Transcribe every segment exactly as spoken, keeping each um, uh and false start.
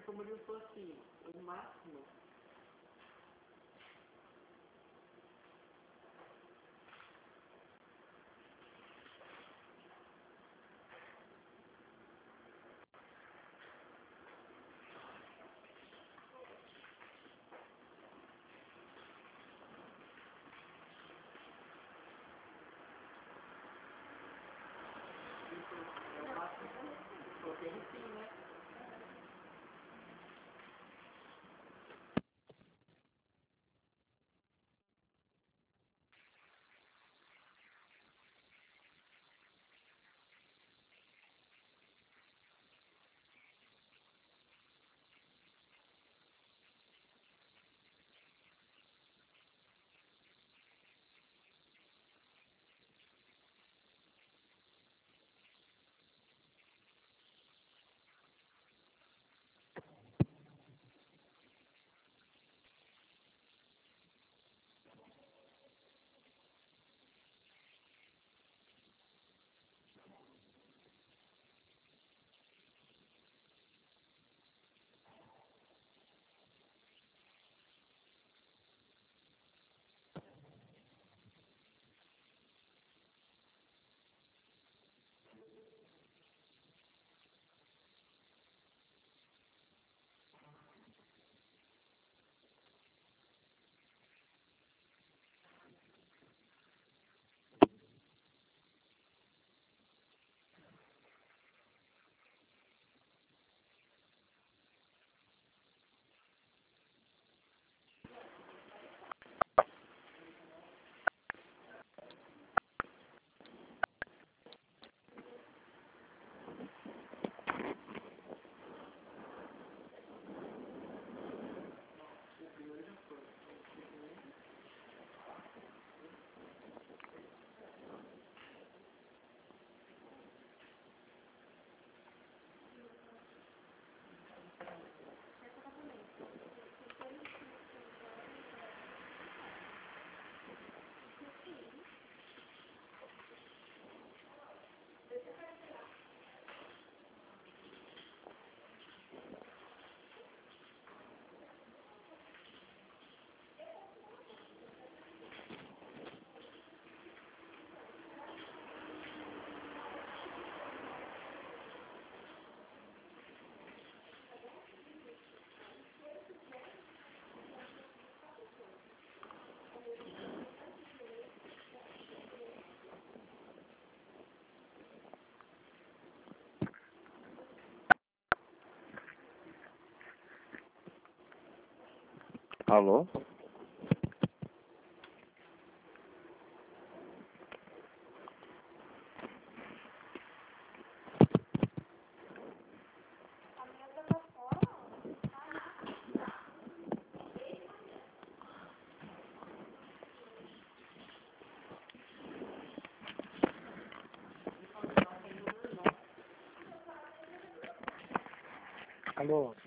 como ele falou assim, o máximo. É o máximo. Coloquei no fim, né? Alô? Alô?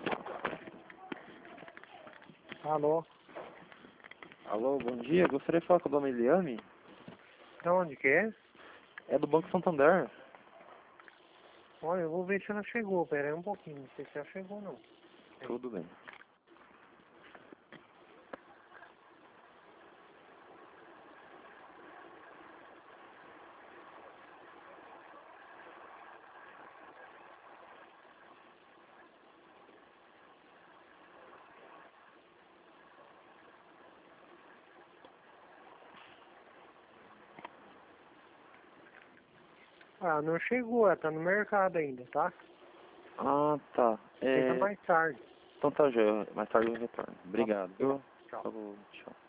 Alô? Alô, bom dia. Gostaria de falar com a dona Eliane? De onde que é? É do Banco Santander. Olha, eu vou ver se ela chegou. Pera aí um pouquinho. Não sei se ela chegou, não. Tudo bem. Ah, não chegou. Ela tá no mercado ainda, tá? Ah, tá. Tenta É... mais tarde. Então tá, já. Mais tarde eu retorno. Obrigado, Tá. viu? Tchau. Falou, tchau.